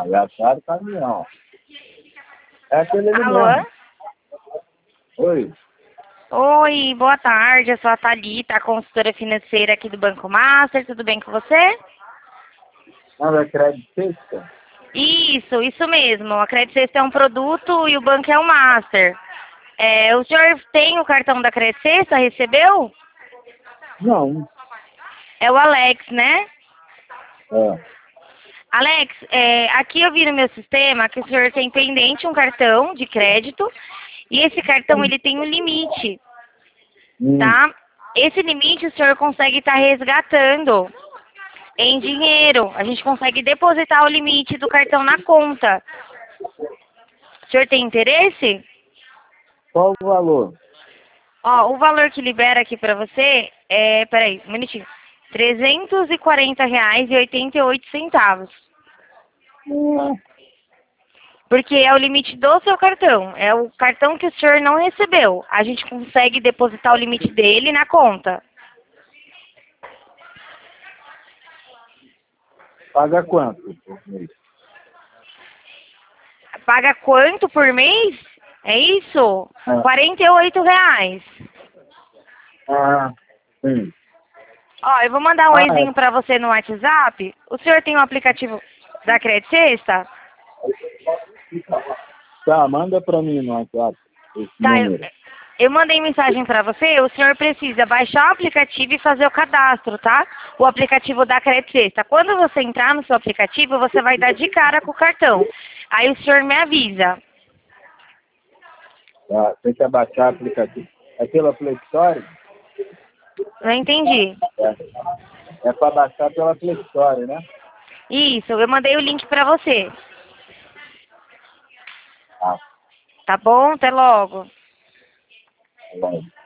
já tá do caminhão. É aquele ali Alô? mesmo. Oi. Oi, boa tarde. Eu sou a Thalita, a consultora financeira aqui do Banco Master. Tudo bem com você? Não, é crédito sexta? Isso mesmo. A Credit Sexta é um produto e o banco é o Master. O senhor tem o cartão da Credit Sexta? Recebeu? Não. É o Alex, né? É. Alex, aqui eu vi no meu sistema que o senhor tem pendente um cartão de crédito e esse cartão ele tem um limite, tá? Esse limite o senhor consegue estar resgatando em dinheiro. A gente consegue depositar o limite do cartão na conta. O senhor tem interesse? Qual o valor? Ó, o valor que libera aqui pra você é, peraí, um minutinho, R$ 340,88. Porque é o limite do seu cartão. É o cartão que o senhor não recebeu. A gente consegue depositar o limite dele na conta. Paga quanto por mês? Paga quanto por mês? É isso? É. R$ 48. Ah, sim. Ó, eu vou mandar um Ah, oizinho pra você no WhatsApp. O senhor tem o aplicativo da Credit Sexta? tá, manda pra mim no WhatsApp esse Tá, número. eu mandei mensagem pra você. O senhor precisa baixar o aplicativo e fazer o cadastro, tá? O aplicativo da Credit Sexta. Quando você entrar no seu aplicativo, você vai dar de cara com o cartão. Aí o senhor me avisa. Tá, tem que abaixar o aplicativo. É pela Play Store? Não entendi. É para baixar pela Play Store, né? Isso, eu mandei o link pra você. Ah, Tá bom? Até logo. tá bom.